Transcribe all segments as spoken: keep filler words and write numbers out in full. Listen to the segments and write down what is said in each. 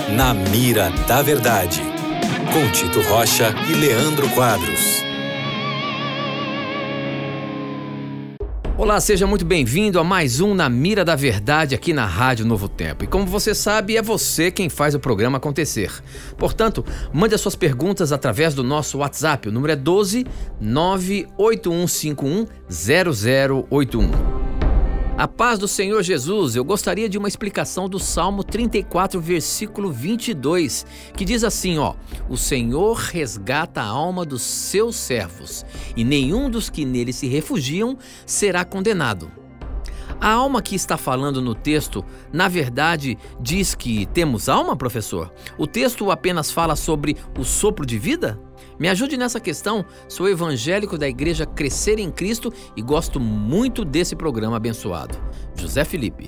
Na Mira da Verdade, com Tito Rocha e Leandro Quadros. Olá, seja muito bem-vindo a mais um Na Mira da Verdade aqui na Rádio Novo Tempo. E como você sabe, é você quem faz o programa acontecer. Portanto, mande as suas perguntas através do nosso WhatsApp. O número é doze, nove oito um cinco um, zero zero oito um. A paz do Senhor Jesus, eu gostaria de uma explicação do Salmo trinta e quatro, versículo vinte e dois, que diz assim, ó: o Senhor resgata a alma dos seus servos, e nenhum dos que nele se refugiam será condenado. A alma que está falando no texto, na verdade, diz que temos alma, professor? O texto apenas fala sobre o sopro de vida? Me ajude nessa questão, sou evangélico da Igreja Crescer em Cristo e gosto muito desse programa abençoado. José Felipe.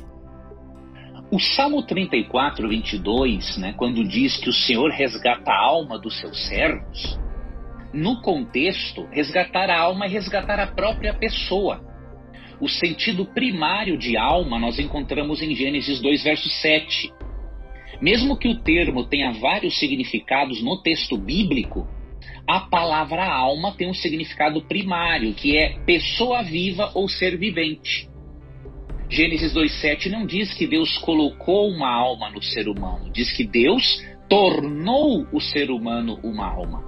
O Salmo trinta e quatro, vinte e dois, né, quando diz que o Senhor resgata a alma dos seus servos, no contexto, resgatar a alma é resgatar a própria pessoa. O sentido primário de alma nós encontramos em Gênesis dois, verso sete. Mesmo que o termo tenha vários significados no texto bíblico, a palavra alma tem um significado primário, que é pessoa viva ou ser vivente. Gênesis dois, sete não diz que Deus colocou uma alma no ser humano, diz que Deus tornou o ser humano uma alma.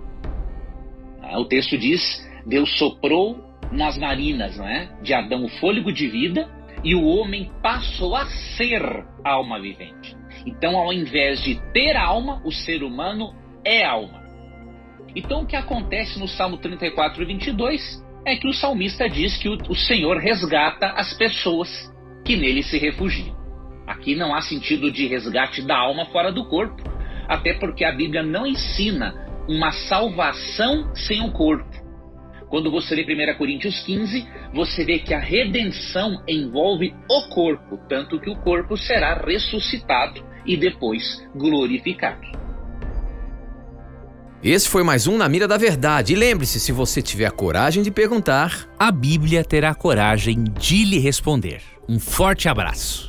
O texto diz, Deus soprou nas narinas, não é, de Adão o fôlego de vida e o homem passou a ser alma vivente. Então, ao invés de ter alma, o ser humano é alma. Então o que acontece no Salmo trinta e quatro, vinte e dois é que o salmista diz que o, o Senhor resgata as pessoas que nele se refugiam. Aqui não há sentido de resgate da alma fora do corpo, até porque a Bíblia não ensina uma salvação sem o corpo. Quando você lê primeira Coríntios quinze, você vê que a redenção envolve o corpo, tanto que o corpo será ressuscitado e depois glorificado. Esse foi mais um Na Mira da Verdade. E lembre-se, se você tiver a coragem de perguntar, a Bíblia terá coragem de lhe responder. Um forte abraço.